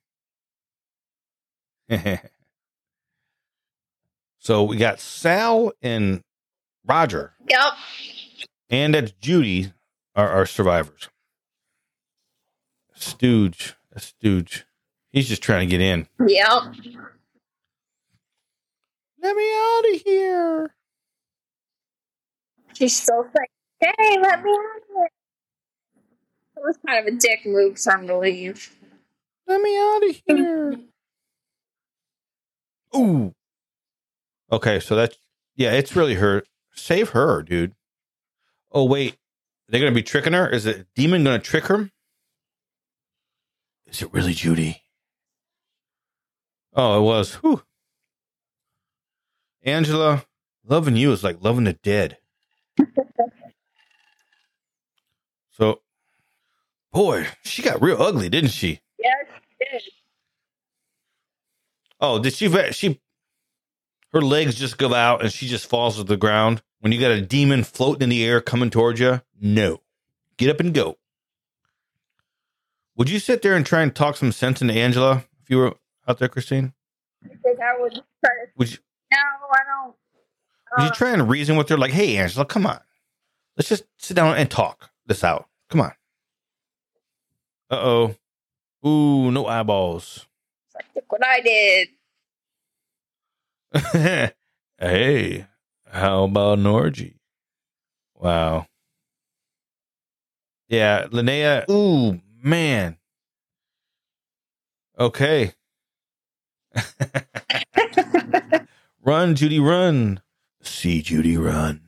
So we got Sal and Roger. Yep. And that's Judy are our survivors. Stooge. That's Stooge. He's just trying to get in. Yep. Let me out of here. She's still saying, hey, let me out of here. It was kind of a dick move for him to leave. Let me out of here. Ooh. Okay, so that's, yeah, it's really her. Save her, dude. Oh, wait. They're going to be tricking her? Is a demon going to trick her? Is it really Judy? Oh, it was. Whew. Angela, loving you is like loving the dead. So, boy, she got real ugly, didn't she? Yeah, she did. Oh, did she, she, her legs just go out and she just falls to the ground? When you got a demon floating in the air coming towards you? No. Get up and go. Would you sit there and try and talk some sense into Angela if you were out there, Christine? I think I would try to. Would you, No, I don't. would you Uh, try and reason with her? Like, hey, Angela, come on. Let's just sit down and talk this out. Come on. Uh-oh. Ooh, no eyeballs. It's like, look what I did. Hey, how about an orgy? Wow. Yeah, Linnea. Ooh, man. Okay. Run, Judy, run. See Judy run.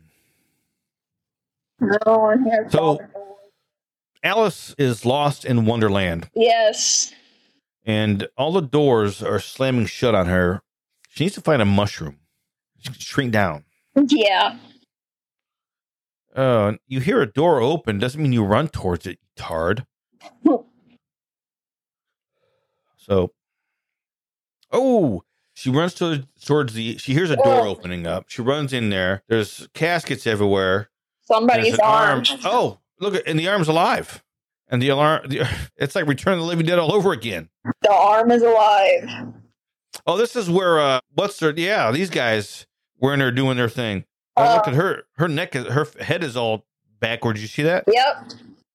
No one here. So, Alice is lost in Wonderland, Yes. and all the doors are slamming shut on her. She needs to find a mushroom. She can shrink down. Yeah. Uh, you hear a door open, doesn't mean you run towards it, you tard. So, oh, she runs to, towards the, she hears a door Oh. opening up. She runs in there. There's caskets everywhere. Somebody's There's an arm. arm. Oh, look, at, and the arm's alive. And the alarm, the, it's like Return of the Living Dead all over again. The arm is alive. Oh, this is where, uh, what's their, yeah, these guys were in there doing their thing. Oh, Uh, look at her. Her neck, is, her head is all backwards. You see that? Yep.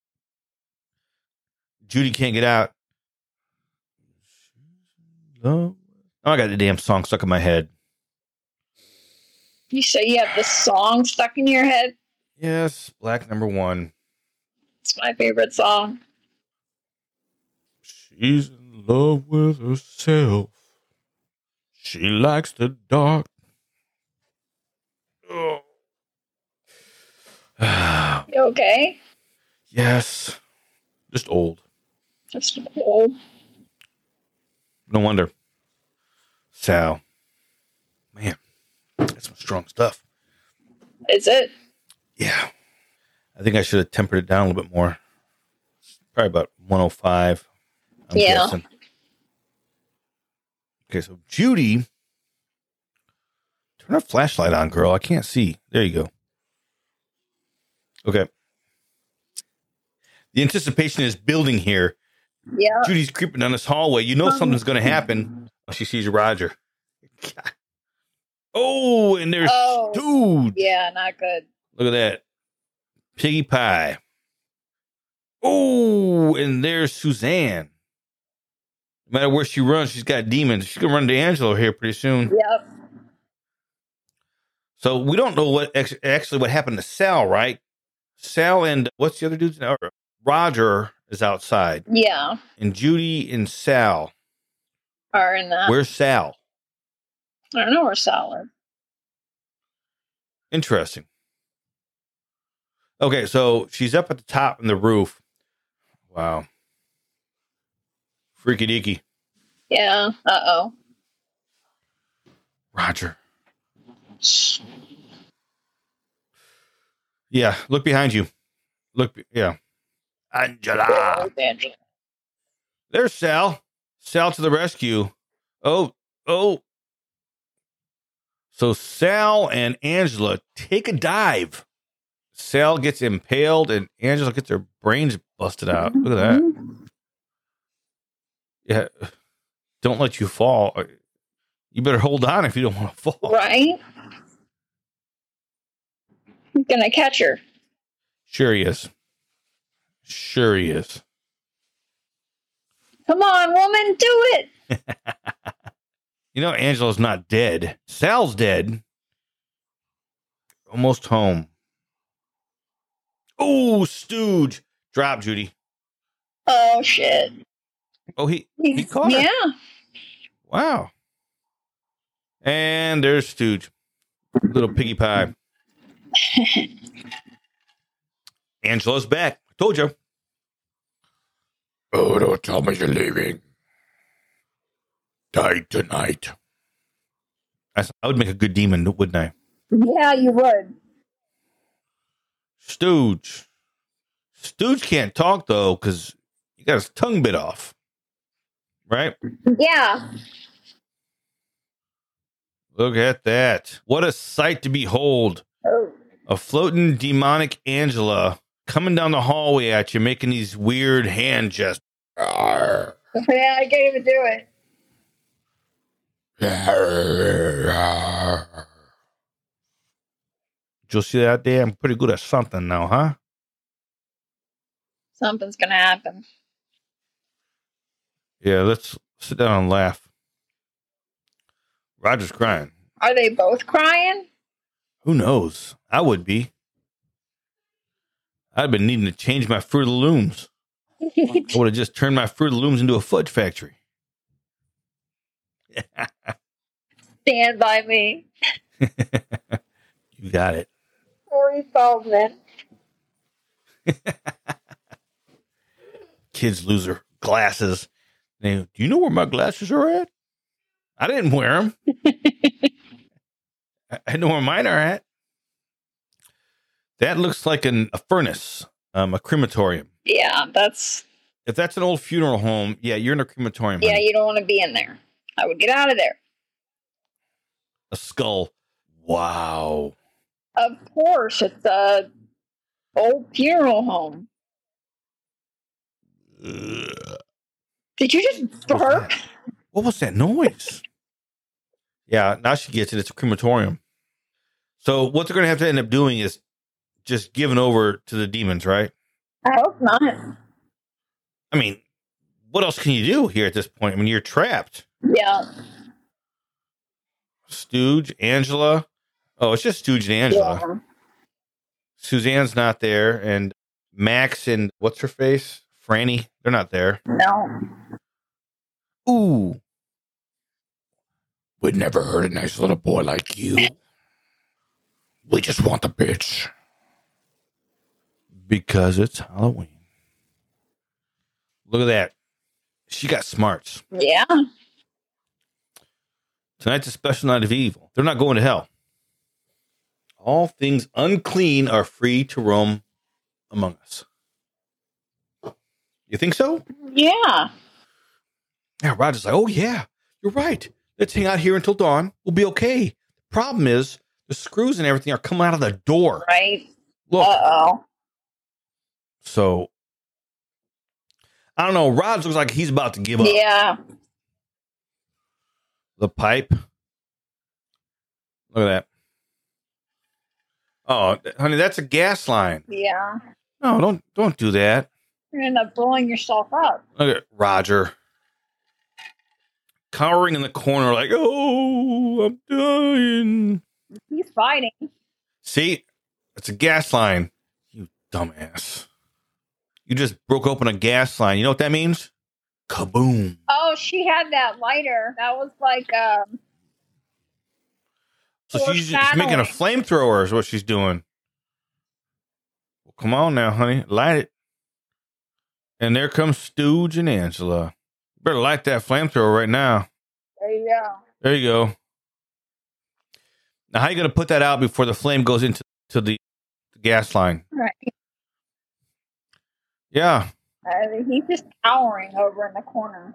Judy can't get out. Oh, I got the damn song stuck in my head. You say you have the song stuck in your head? Yes, Black Number One. It's my favorite song. She's in love with herself. She likes the dark. Oh. You okay? Yes. Just old. Just old. No wonder. Sal. Man, that's some strong stuff. Is it? Yeah. I think I should have tempered it down a little bit more. Probably about one oh five. I'm Yeah. guessing. Okay, so Judy. Turn a flashlight on, girl. I can't see. There you go. Okay. The anticipation is building here. Yeah. Judy's creeping down this hallway. You know something's going to happen. She sees Roger. Oh, and there's Oh. Stooge. Yeah, not good. Look at that. Piggy pie. Oh, and there's Suzanne. No matter where she runs, she's got demons. She's going to run to Angela here pretty soon. Yep. So we don't know what ex- actually what happened to Sal, right? Sal and what's the other dude's name? Roger is outside. Yeah. And Judy and Sal. Are in that. Where's Sal? I don't know where Sal is. Interesting. Okay, so she's up at the top in the roof. Wow. Freaky deaky. Yeah. Uh oh. Roger. Yeah, look behind you. Look, be- yeah. Angela. Angela. There's Sal. Sal to the rescue. Oh, oh. So Sal and Angela take a dive. Sal gets impaled and Angela gets her brains busted out. Look at that. Yeah. Don't let you fall. You better hold on if you don't want to fall. Right? He's gonna catch her. Sure he is. Sure he is. Come on, woman, do it. You know, Angela's not dead. Sal's dead. Almost home. Oh, Stooge. Drop, Judy. Oh, shit. Oh, he, he caught her. Yeah. Wow. And there's Stooge. Little piggy pie. Angela's back. I told you. Oh, don't tell me you're leaving. Die tonight. I, I would make a good demon, wouldn't I? Yeah, you would. Stooge. Stooge can't talk, though, because he got his tongue bit off. Right? Yeah. Look at that. What a sight to behold. Oh. A floating demonic Angela coming down the hallway at you, making these weird hand gestures. Yeah, I can't even do it. You'll see that day. I'm pretty good at something now, huh? Something's gonna happen. Yeah, let's sit down and laugh. Roger's crying. Are they both crying? Who knows? I would be. I'd been needing to change my Fruit of the Looms. I would have just turned my Fruit of the Looms into a fudge factory. Stand by me. You got it. Corey Feldman. Kids lose their glasses. They, do you know where my glasses are at? I didn't wear them. I, I know where mine are at. That looks like an, a furnace, um, a crematorium. Yeah, that's... If that's an old funeral home, yeah, you're in a crematorium. Yeah, honey. you don't want to be in there. I would get out of there. A skull. Wow. Of course, it's a old funeral home. Ugh. Did you just What was burp? that? What was that noise? Yeah, now she gets it. It's a crematorium. So what they're going to have to end up doing is just giving over to the demons, right? I hope not. I mean, what else can you do here at this point? I mean, you're trapped. Yeah. Stooge, Angela. Oh, it's just Stooge and Angela. Yeah. Suzanne's not there. And Max and what's her face? Franny. They're not there. No. Ooh. We never heard a nice little boy like you. We just want the bitch. Because it's Halloween. Look at that. She got smarts. Yeah. Tonight's a special night of evil. They're not going to hell. All things unclean are free to roam among us. You think so? Yeah. Yeah, Roger's like, oh, yeah, you're right. Let's hang out here until dawn. We'll be okay. The problem is the screws and everything are coming out of the door. Right. Look. Uh-oh. So, I don't know. Roger looks like he's about to give up. Yeah. The pipe. Look at that. Oh, honey, that's a gas line. Yeah. No, don't don't do that. You're going to end up blowing yourself up. Look at Roger. Cowering in the corner like, oh, I'm dying. He's fighting. See? It's a gas line. You dumbass. You just broke open a gas line. You know what that means? Kaboom. Oh, she had that lighter. That was like, um... So she's, she's making a flamethrower is what she's doing. Well, come on now, honey. Light it. And there comes Stooge and Angela. Better light that flamethrower right now. There you go. There you go. Now, how are you going to put that out before the flame goes into to the gas line? Right. Yeah. Uh, he's just cowering over in the corner.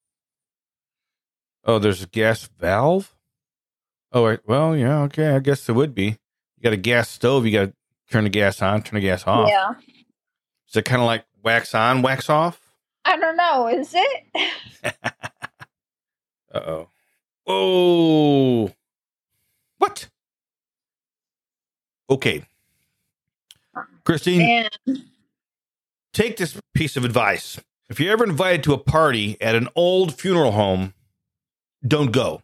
Oh, there's a gas valve? Oh, right. Well, yeah, okay. I guess it would be. You got a gas stove. You got to turn the gas on, turn the gas off. Yeah. Is it kind of like wax on, wax off? I don't know. Is it? Uh-oh. Oh. What? Okay. Christine, Man. take this piece of advice. If you're ever invited to a party at an old funeral home, don't go.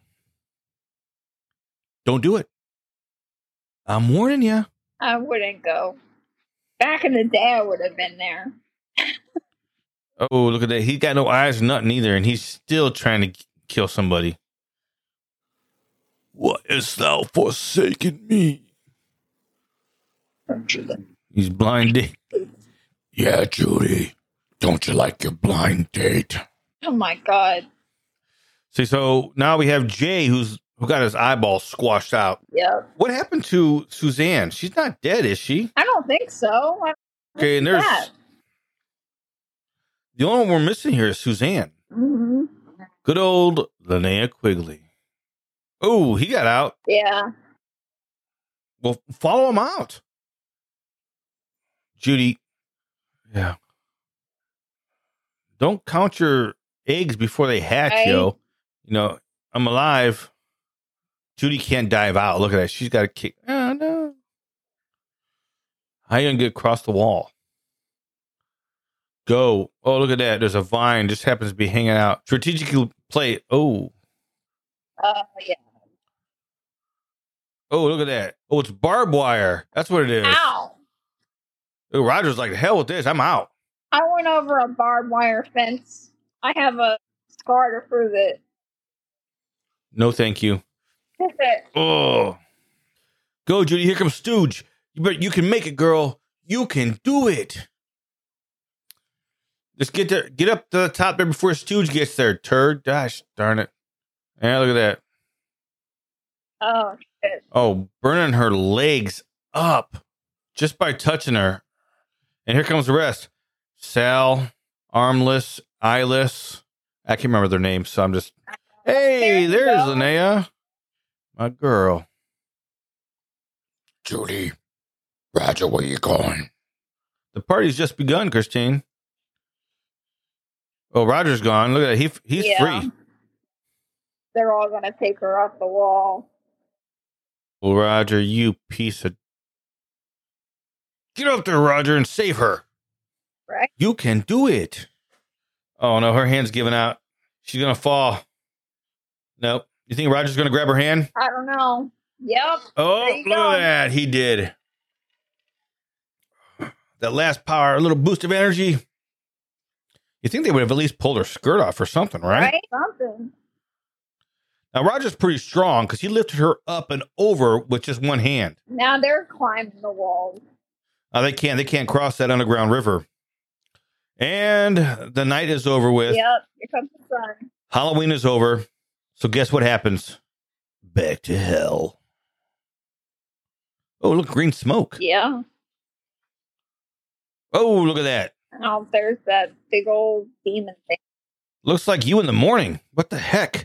Don't do it. I'm warning you. I wouldn't go. Back in the day, I would have been there. Oh, look at that. He got no eyes or nothing either, and he's still trying to kill somebody. What hast thou forsaken me? He's blind date. Yeah, Judy. Don't you like your blind date? Oh my God. See, so now we have Jay, who's who got his eyeball squashed out. Yep. What happened to Suzanne? She's not dead, is she? I don't think so. I- Okay, and there's that? the only one we're missing here is Suzanne. Mm-hmm. Good old Linnea Quigley. Oh, he got out. Yeah. Well, follow him out. Judy. Yeah. Don't count your eggs before they hatch, Right. yo. You know, I'm alive. Judy can't dive out. Look at that. She's got a kick. Oh, no. How you going to get across the wall? Go. Oh, look at that. There's a vine. Just happens to be hanging out. Strategically play. Oh. Uh, yeah. Oh, look at that. Oh, it's barbed wire. That's what it is. Ow. Oh, Roger's like, hell with this. I'm out. I went over a barbed wire fence. I have a scar to prove it. No, thank you. Oh. Go, Judy. Here comes Stooge. You bet you can make it, girl. You can do it. Just get there, get up to the top there before Stooge gets there, turd. Gosh, darn it. Yeah, look at that. Oh, shit. Oh, burning her legs up just by touching her. And here comes the rest. Sal, Armless, Eyeless. I can't remember their names, so I'm just... Hey, There you there's go. Linnea. My girl. Judy. Roger, where you going? The party's just begun, Christine. Oh, Roger's gone. Look at that. He, he's Yeah. free. They're all going to take her off the wall. Well, Roger, you piece of... Get up there, Roger, and save her. Right? You can do it. Oh, no, her hand's giving out. She's going to fall. Nope. You think Roger's going to grab her hand? I don't know. Yep. Oh, There you look go. at that. He did. That last power, a little boost of energy. You think they would have at least pulled her skirt off or something, right? Right? Something. Now, Roger's pretty strong because he lifted her up and over with just one hand. Now they're climbing the walls. Uh, they can't. They can't cross that underground river. And the night is over with. Yep. Here comes the sun. Halloween is over. So guess what happens? Back to hell. Oh, look, green smoke. Yeah. Oh, look at that. Oh, there's that big old demon thing. Looks like you in the morning. What the heck?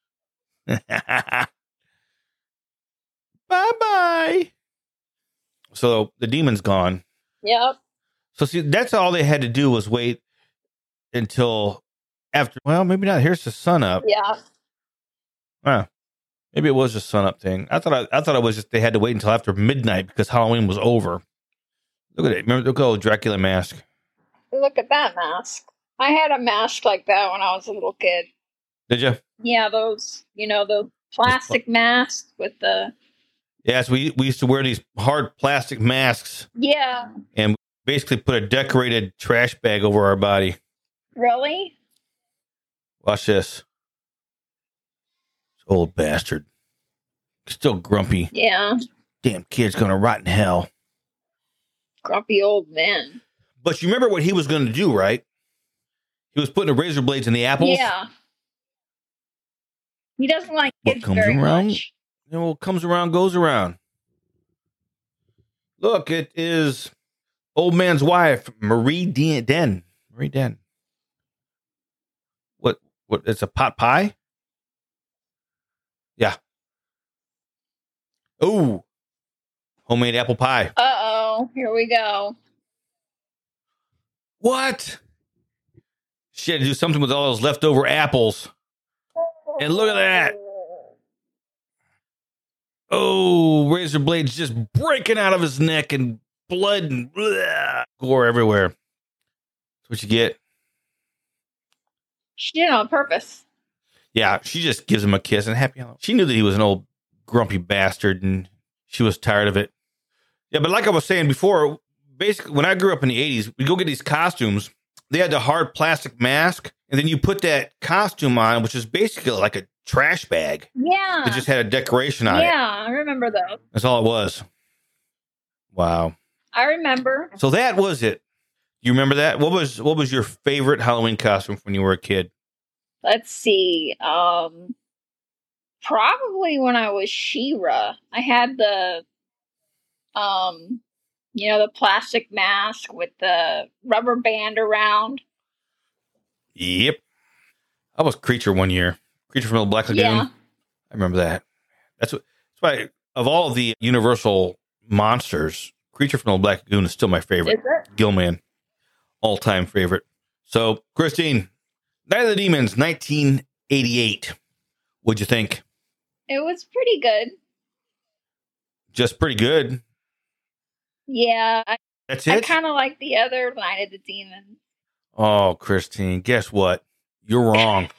Bye-bye. So the demon's gone. Yep. So see, that's all they had to do was wait until after. Well, maybe not. Here's the sun up. Yeah. Huh. Maybe it was just sun up thing. I thought I, I thought it was just they had to wait until after midnight because Halloween was over. Look at it. Remember the old Dracula mask? Look at that mask. I had a mask like that when I was a little kid. Did you? Yeah, those, you know, those plastic masks with the... Yes, we we used to wear these hard plastic masks Yeah. and basically put a decorated trash bag over our body. Really? Watch this. Old bastard. Still grumpy. Yeah. Damn kid's gonna rot in hell. Grumpy old man. But you remember what he was gonna do, right? He was putting the razor blades in the apples. Yeah. He doesn't like What kids comes very around? much. You know, what comes around goes around. Look, it is Old man's wife, Marie Den. Den. Marie Den. What? What? It's a pot pie? Yeah. Oh. Homemade apple pie. Uh-oh. Here we go. What? She had to do something with all those leftover apples. And look at that. Oh, razor blades just breaking out of his neck and blood and bleh, gore everywhere. That's what you get. She did it on purpose. Yeah, she just gives him a kiss and happy. She knew that he was an old grumpy bastard and she was tired of it. Yeah, but like I was saying before, basically when I grew up in the eighties, we go get these costumes. They had the hard plastic mask, and then you put that costume on, which is basically like a trash bag. Yeah. It just had a decoration on yeah, it. Yeah, I remember those. That's all it was. Wow. I remember. So that was it. You remember that? What was what was your favorite Halloween costume when you were a kid? Let's see. Um, probably when I was She-Ra. I had the, um, you know, the plastic mask with the rubber band around. Yep. I was Creature one year. Creature from the Black Lagoon. Yeah. I remember that. That's what. That's why of all of the Universal monsters, Creature from the Black Lagoon is still my favorite. Is it? Gilman, all time favorite. So, Christine, Night of the Demons, nineteen eighty-eight. What'd you think? It was pretty good. Just pretty good. Yeah. I, That's I it? kind of like the other Night of the Demons. Oh, Christine, guess what? You're wrong.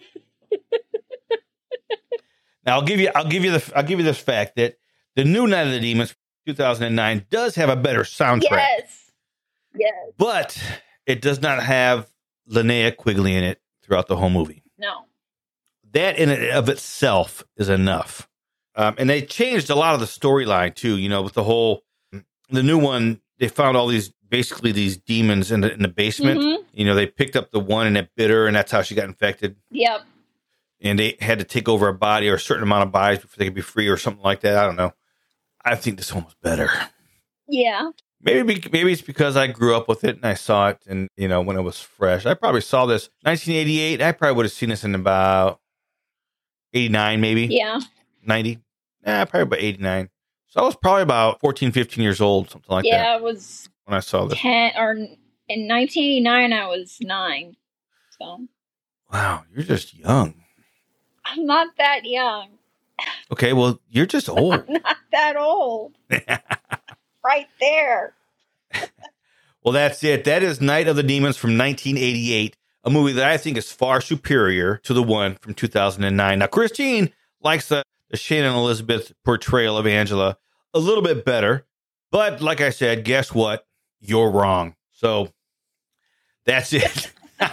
Now I'll give you I'll give you the I'll give you this fact that the new Night of the Demons two thousand nine does have a better soundtrack. Yes. Yes. But it does not have Linnea Quigley in it throughout the whole movie. No. That in and of itself is enough. Um, and they changed a lot of the storyline too, you know, with the whole the new one, they found all these basically these demons in the in the basement. Mm-hmm. You know, they picked up the one and it bit her, and that's how she got infected. Yep. And they had to take over a body or a certain amount of bodies before they could be free or something like that. I don't know. I think this one was better. Yeah. Maybe maybe it's because I grew up with it and I saw it, and you know, when it was fresh. I probably saw this nineteen eighty-eight. I probably would have seen this in about eighty-nine, maybe. Yeah. ninety. Nah, probably about eighty-nine. So I was probably about fourteen, fifteen years old, something like yeah, that. Yeah, it was when I saw this. ten or in nineteen eighty-nine I was nine. So. Wow, you're just young. I'm not that young. Okay, well, you're just old. I'm not that old. Right there. Well, that's it. That is Night of the Demons from nineteen eighty-eight, a movie that I think is far superior to the one from two thousand nine. Now, Christine likes the, the Shannon Elizabeth portrayal of Angela a little bit better, but like I said, guess what? You're wrong. So that's it.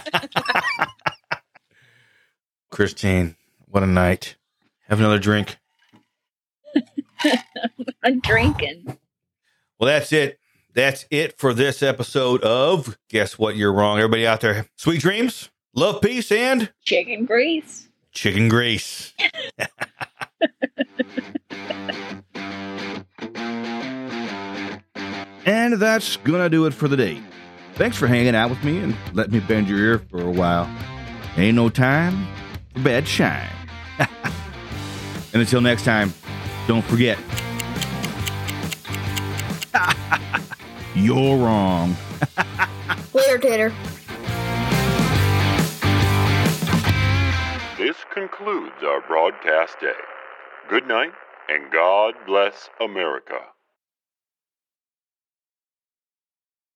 Christine, what a night. Have another drink. I'm drinking. Well, that's it. That's it for this episode of Guess What, You're Wrong. Everybody out there, sweet dreams, love, peace, and chicken grease. Chicken grease. And that's gonna do it for the day. Thanks for hanging out with me and letting me bend your ear for a while. Ain't no time for bad shine. And until next time, don't forget, you're wrong. Later, Tater. This concludes our broadcast day. Good night, and God bless America.